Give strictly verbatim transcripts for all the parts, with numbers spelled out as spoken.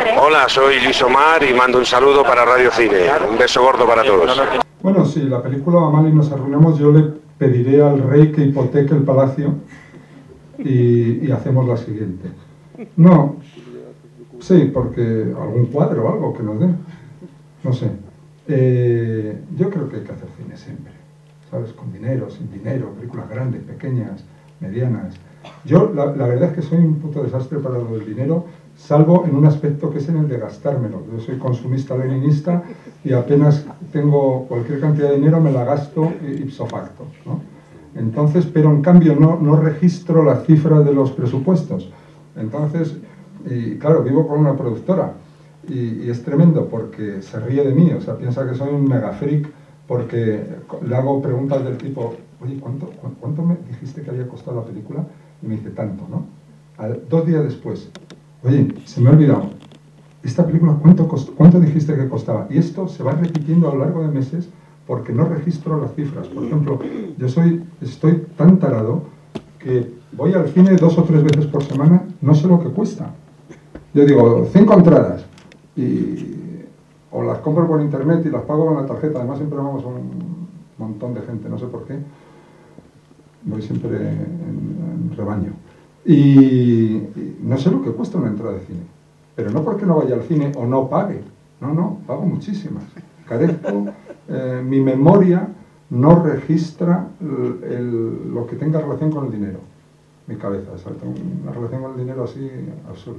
Omar, ¿eh? Hola, soy Luis Omar y mando un saludo para Radio Cine. Un beso gordo para todos. Bueno, si la película va mal y nos arruinamos, yo le pediré al rey que hipoteque el palacio y, y hacemos la siguiente. No, sí, porque algún cuadro o algo que nos dé. No sé. Eh, yo creo que hay que hacer cine siempre, ¿sabes? Con dinero, sin dinero, películas grandes, pequeñas, medianas. Yo, la, la verdad es que soy un puto desastre para lo del dinero, salvo en un aspecto que es en el de gastármelo. Yo soy consumista leninista y apenas tengo cualquier cantidad de dinero me la gasto ipso facto, ¿no? Entonces, pero en cambio no, no registro las cifras de los presupuestos. Entonces, y claro, vivo con una productora y, y es tremendo porque se ríe de mí, o sea, piensa que soy un mega freak porque le hago preguntas del tipo, oye, ¿cuánto, cuánto me dijiste que había costado la película? Y me dice, tanto, ¿no? Al, dos días después, oye, se me ha olvidado, ¿esta película cuánto, costó, cuánto dijiste que costaba? Y esto se va repitiendo a lo largo de meses porque no registro las cifras. Por ejemplo, yo soy, estoy tan tarado que voy al cine dos o tres veces por semana, no sé lo que cuesta. Yo digo, cinco entradas, y, o las compro por internet y las pago con la tarjeta. Además siempre vamos a un montón de gente, no sé por qué. Voy siempre en, en rebaño. Y, y no sé lo que cuesta una entrada de cine. Pero no porque no vaya al cine o no pague. No, no, pago muchísimas. Carezco, eh, mi memoria no registra el, el, lo que tenga relación con el dinero. Mi cabeza, ¿sabes? Tengo una relación con el dinero así absurda.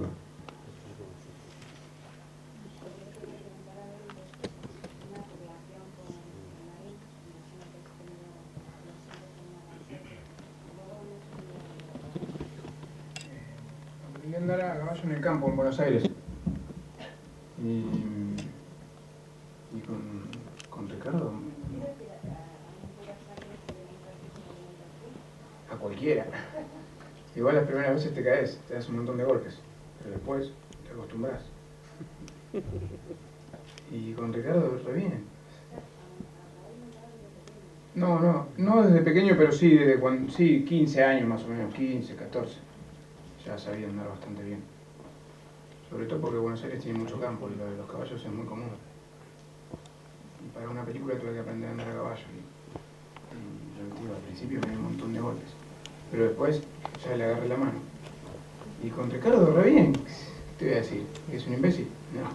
Aprendí a andar a caballo en el campo en Buenos Aires. Y, y con, con Ricardo. A cualquiera. Igual las primeras veces te caes, te das un montón de golpes, pero después te acostumbras. Y con Ricardo re bien. No, no, no desde pequeño, pero sí desde cuando, sí, quince años más o menos, quince, catorce. Ya sabía andar bastante bien. Sobre todo porque Buenos Aires tiene mucho campo y lo de los caballos es muy común. Y para una película tuve que aprender a andar a caballo. Y, y yo, tío, al principio me dio un montón de golpes. Pero después ya le agarré la mano. Y con Ricardo re bien. ¿Qué te voy a decir? ¿Que es un imbécil?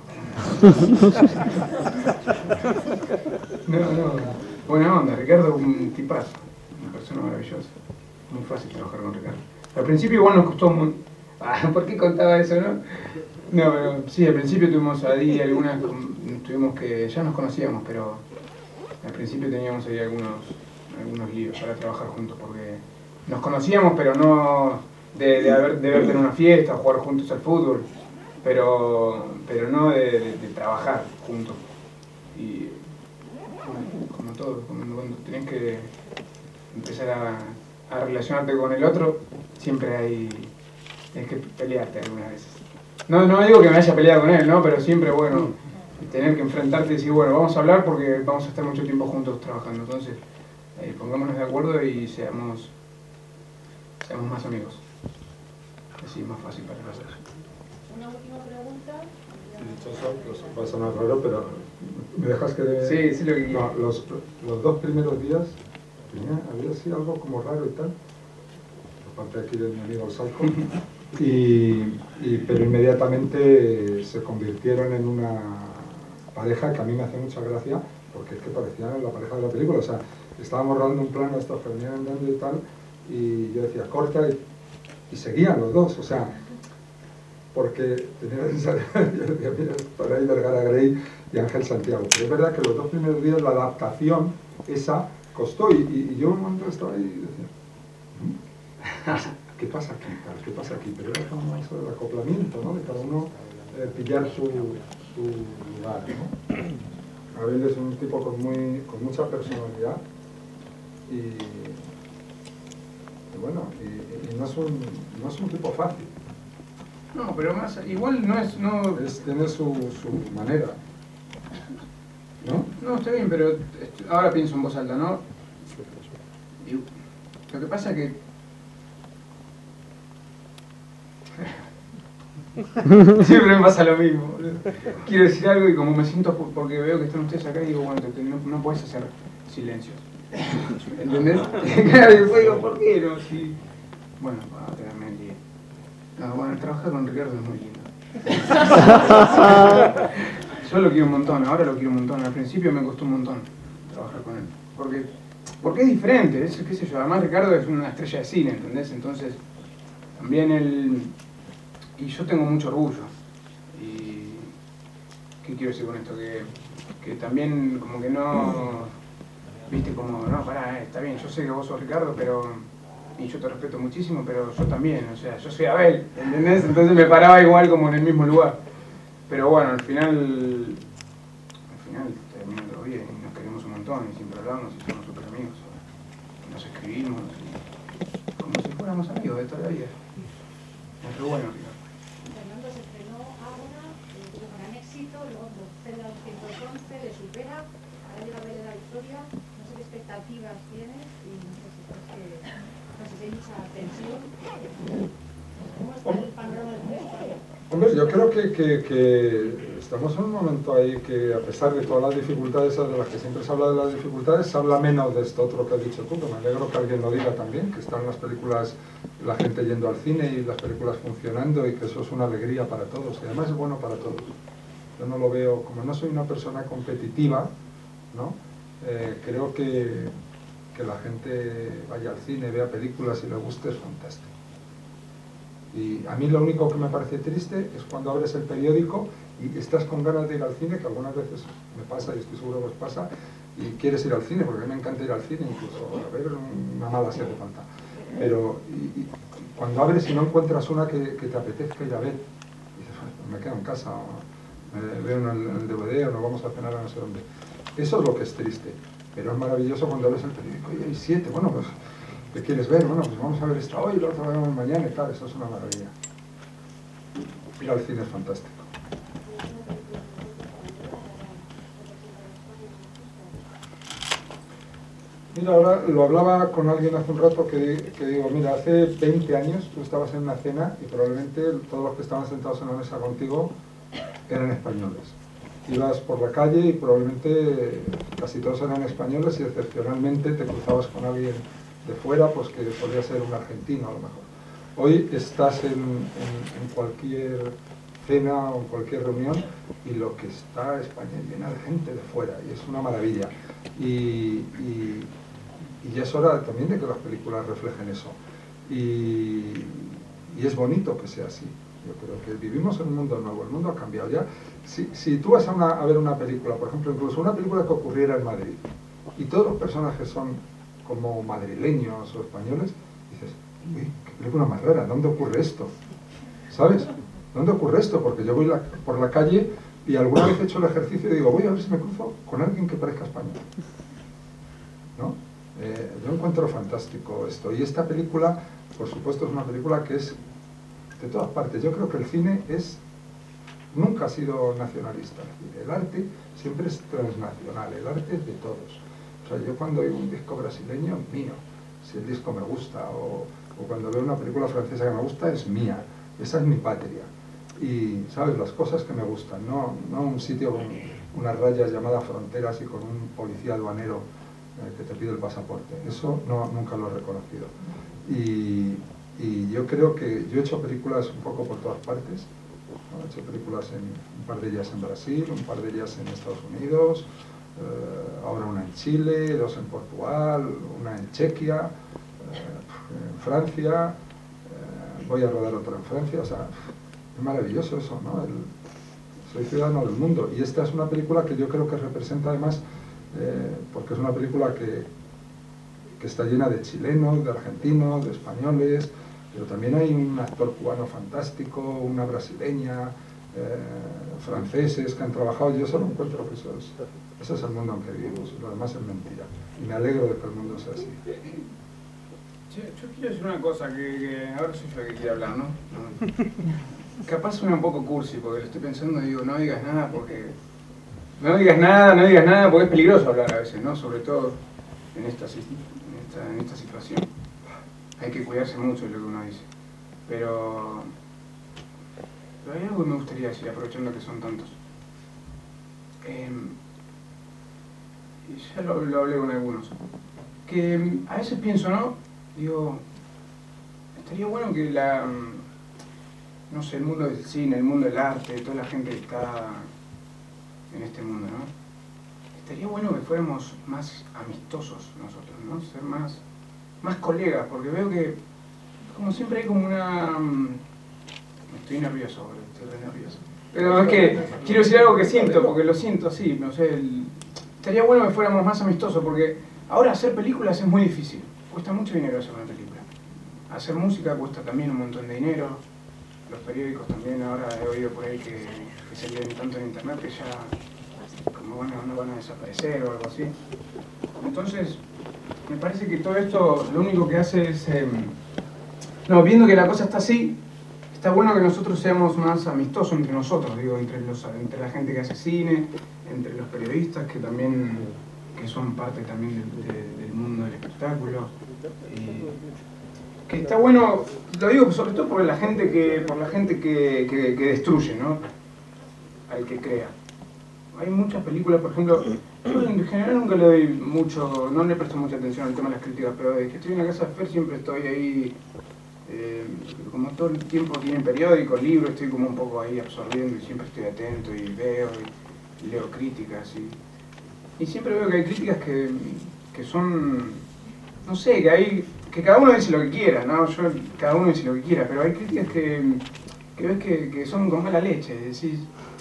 No. No, no. Buena onda. Ricardo es un tipazo. Una persona maravillosa. Muy fácil trabajar con Ricardo. Al principio igual nos costó muy... Ah, ¿por qué contaba eso, no? No, pero sí, al principio tuvimos ahí algunas... Tuvimos que... Ya nos conocíamos, pero... Al principio teníamos ahí algunos... Algunos líos para trabajar juntos, porque... Nos conocíamos, pero no... De, de, haber, de verte en una fiesta, jugar juntos al fútbol. Pero... Pero no de, de, de trabajar juntos. Y... Como, como todo, como cuando tenés que... Empezar a... a relacionarte con el otro, siempre hay, hay que pelearte algunas veces. No, no digo que me haya peleado con él, ¿no? Pero siempre, bueno, tener que enfrentarte y decir, bueno, vamos a hablar porque vamos a estar mucho tiempo juntos trabajando. Entonces, eh, pongámonos de acuerdo y seamos, seamos más amigos. Así es más fácil para nosotros. Una última pregunta. Dichoso, pues, va a sonar raro, pero ¿me dejas que...? De... Sí, sí lo que no, los, los dos primeros días tenía, había sido algo como raro y tal, aparte aquí de mi amigo el Salco, y, y, pero inmediatamente se convirtieron en una pareja que a mí me hace mucha gracia, porque es que parecían la pareja de la película. O sea, estábamos rodando un plano, estos venían andando y tal, y yo decía, corta, y, y seguían los dos, o sea, porque tenía esa, yo decía, mira, para ahí Vergara Grey y Ángel Santiago. Pero es verdad que los dos primeros días la adaptación, esa, costó, y, y, y yo un momento estaba ahí y decía, ¿qué pasa aquí? ¿Qué pasa aquí? Pero era como eso del acoplamiento, ¿no? De cada uno eh, pillar su, su lugar, ¿no? Abel es un tipo con, muy, con mucha personalidad y, y bueno, y, y no, es un, no es un tipo fácil. No, pero más, igual no es... No... Es, tiene su, su manera, ¿no? No, está bien, pero ahora pienso en voz alta, ¿no? Y lo que pasa es que... Siempre me pasa lo mismo, boludo. Quiero decir algo y como me siento, porque veo que están ustedes acá y digo, bueno, te- no, no puedes hacer silencios. ¿Entendés? Claro, y después digo, ¿por qué no? Sí. Bueno, va a tenerme el día. No, bueno, trabajar con Ricardo es muy lindo. Yo lo quiero un montón, ahora lo quiero un montón. Al principio me costó un montón trabajar con él. Porque, porque es diferente, es, qué sé yo. Además Ricardo es una estrella de cine, ¿entendés? Entonces, también él... Y yo tengo mucho orgullo. Y... ¿Qué quiero decir con esto? Que, que también como que no... Viste, como, no, pará, eh, está bien, yo sé que vos sos Ricardo, pero... Y yo te respeto muchísimo, pero yo también, o sea, yo soy Abel, ¿entendés? Entonces me paraba igual como en el mismo lugar. Pero bueno, al final... Al final terminó todo bien y nos queremos un montón y siempre hablamos y somos súper amigos. Y nos escribimos y... Como si fuéramos amigos de toda la vida. Es re bueno, Ricardo. Fernando se estrenó ahora, eh, tuvo un gran éxito, luego Celda doscientos once, le supera, ahora llega a ver la victoria, no sé qué expectativas tienes y no sé si crees que, no sé si hay mucha tensión. ¿Cómo está el panorama del festival? Hombre, yo creo que, que, que estamos en un momento ahí que, a pesar de todas las dificultades de las que siempre se habla de las dificultades, se habla menos de esto otro que has dicho tú, que me alegro que alguien lo diga también, que están las películas, la gente yendo al cine y las películas funcionando y que eso es una alegría para todos y además es bueno para todos. Yo no lo veo, como no soy una persona competitiva, ¿no? Eh, creo que, que la gente vaya al cine, vea películas y le guste es fantástico. Y a mí lo único que me parece triste es cuando abres el periódico y estás con ganas de ir al cine, que algunas veces me pasa y estoy seguro que os pasa, y quieres ir al cine, porque a mí me encanta ir al cine, incluso a ver una mala si hace falta. Pero y, y cuando abres y no encuentras una que, que te apetezca ir a ver, dices, pues me quedo en casa, o me veo en el, en el D V D o nos vamos a cenar a no sé dónde. Eso es lo que es triste, pero es maravilloso cuando abres el periódico y hay siete, bueno, pues... ¿Qué quieres ver? Bueno, pues vamos a ver esta hoy, la otra vemos mañana y tal, eso es una maravilla. Ir al cine es fantástico. Mira, ahora lo hablaba con alguien hace un rato que, que digo, mira, hace veinte años tú estabas en una cena y probablemente todos los que estaban sentados en la mesa contigo eran españoles. Ibas por la calle y probablemente casi todos eran españoles y excepcionalmente te cruzabas con alguien de fuera, pues que podría ser un argentino a lo mejor. Hoy estás en, en, en cualquier cena o en cualquier reunión y lo que está España llena de gente de fuera y es una maravilla. Y, y, y ya es hora también de que las películas reflejen eso. Y, y es bonito que sea así. Yo creo que vivimos en un mundo nuevo, el mundo ha cambiado ya. Si, si tú vas a, una, a ver una película, por ejemplo, incluso una película que ocurriera en Madrid y todos los personajes son como madrileños o españoles, dices, uy, qué película más rara, ¿dónde ocurre esto? ¿Sabes? ¿Dónde ocurre esto? Porque yo voy la, por la calle y alguna vez he hecho el ejercicio y digo, voy a ver si me cruzo con alguien que parezca español. ¿No? Eh, yo encuentro fantástico esto. Y esta película, por supuesto, es una película que es de todas partes. Yo creo que el cine es nunca ha sido nacionalista. El arte siempre es transnacional, el arte es de todos. O sea, yo cuando oigo un disco brasileño, mío, si el disco me gusta, o, o cuando veo una película francesa que me gusta, es mía, esa es mi patria. Y, ¿sabes? Las cosas que me gustan, no, no un sitio con unas rayas llamadas fronteras y con un policía aduanero eh, que te pide el pasaporte. Eso no, nunca lo he reconocido. Y, y yo creo que yo he hecho películas un poco por todas partes, ¿no? He hecho películas en un par de ellas en Brasil, un par de ellas en Estados Unidos, Uh, ahora una en Chile, dos en Portugal, una en Chequia, uh, en Francia, uh, voy a rodar otra en Francia, o sea, es maravilloso eso, ¿no? El, soy ciudadano del mundo y esta es una película que yo creo que representa además, eh, porque es una película que, que está llena de chilenos, de argentinos, de españoles, pero también hay un actor cubano fantástico, una brasileña, eh, franceses que han trabajado. Yo solo encuentro que eso es, ese es el mundo en que vivimos, lo demás es mentira. Y me alegro de que el mundo sea así. Yo, yo quiero decir una cosa, que, que ahora soy yo el que quiere hablar, ¿no? no. Capaz suena un poco cursi, porque lo estoy pensando y digo, no digas nada, porque... No digas nada, no digas nada, porque es peligroso hablar a veces, ¿no? Sobre todo en esta, en esta, en esta situación. Hay que cuidarse mucho de lo que uno dice. Pero... Pero hay algo que me gustaría decir, aprovechando que son tantos. Eh, y ya lo, lo hablé con algunos. Que mm, a veces pienso, ¿no? Digo, estaría bueno que la, mm, no sé, el mundo del cine, el mundo del arte, toda la gente que está en este mundo, ¿no? Estaría bueno que fuéramos más amistosos nosotros, ¿no? Ser más, más colegas, porque veo que, como siempre hay como una... mm, estoy nervioso ahora, estoy re nervioso. Pero es que quiero decir algo que siento, porque lo siento así, no sé, el, estaría bueno que fuéramos más amistosos, porque ahora hacer películas es muy difícil, cuesta mucho dinero hacer una película. Hacer música cuesta también un montón de dinero, los periódicos también, ahora he oído por ahí que, que se leen tanto en internet que ya como van a, no van a desaparecer o algo así. Entonces, me parece que todo esto lo único que hace es, eh, no, viendo que la cosa está así, está bueno que nosotros seamos más amistosos entre nosotros, digo, entre, los, entre la gente que hace cine, entre los periodistas que también que son parte también de, de, del mundo del espectáculo. Y que está bueno, lo digo sobre todo por la gente que, por la gente que, que, que destruye, ¿no? Al que crea. Hay muchas películas, por ejemplo, yo en general nunca le doy mucho, no le presto mucha atención al tema de las críticas, pero desde que estoy en la casa de Fer siempre estoy ahí. Eh, como todo el tiempo tienen periódicos, libros, estoy como un poco ahí absorbiendo y siempre estoy atento y veo y, y leo críticas y, y siempre veo que hay críticas que, que son, no sé, que hay, que cada uno dice lo que quiera, ¿no? Yo, cada uno dice lo que quiera, pero hay críticas que, que ves que, que son con mala leche, decís,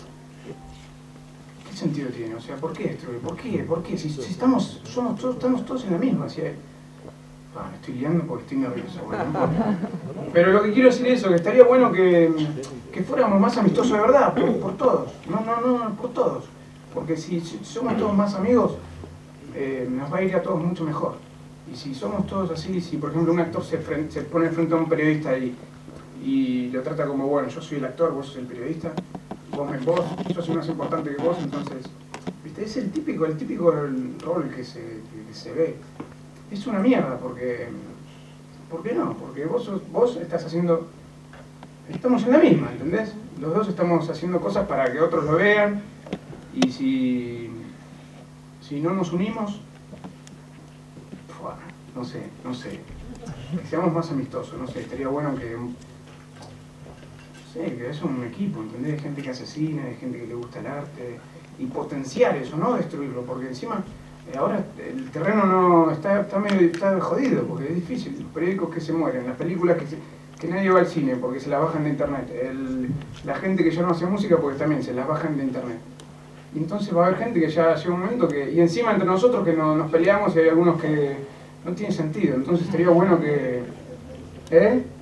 ¿qué sentido tiene? O sea, ¿por qué destruir? ¿Por qué? ¿Por qué? Si, si estamos, somos todos, estamos todos en la misma, ¿sí? Ah, me estoy liando porque estoy nervioso, bueno, no. Pero lo que quiero decir es eso, que estaría bueno que, que fuéramos más amistosos de verdad, por, por todos, no, no, no, por todos. Porque si, si somos todos más amigos, eh, nos va a ir a todos mucho mejor. Y si somos todos así, si por ejemplo un actor se, frente, se pone frente a un periodista y, y lo trata como, bueno, yo soy el actor, vos sos el periodista, vos, me, vos yo soy más importante que vos, entonces, ¿viste? Es el típico, el típico rol que se, que, que se ve. Es una mierda, porque, ¿por qué no? Porque vos, sos, vos estás haciendo, estamos en la misma, ¿entendés? Los dos estamos haciendo cosas para que otros lo vean, y si, si no nos unimos, fuá, no sé, no sé, que seamos más amistosos, no sé, estaría bueno que, no sé, que es un equipo, ¿entendés? Hay gente que hace cine, hay gente que le gusta el arte, y potenciar eso, no destruirlo, porque encima... Ahora el terreno no está, está medio está jodido, porque es difícil. Los periódicos que se mueren, las películas que, se, que nadie va al cine porque se las bajan de internet, el, la gente que ya no hace música porque también se las bajan de internet. Y entonces va a haber gente que ya llega un momento que... Y encima entre nosotros que no, nos peleamos y hay algunos que no tienen sentido. Entonces estaría bueno que... ¿Eh?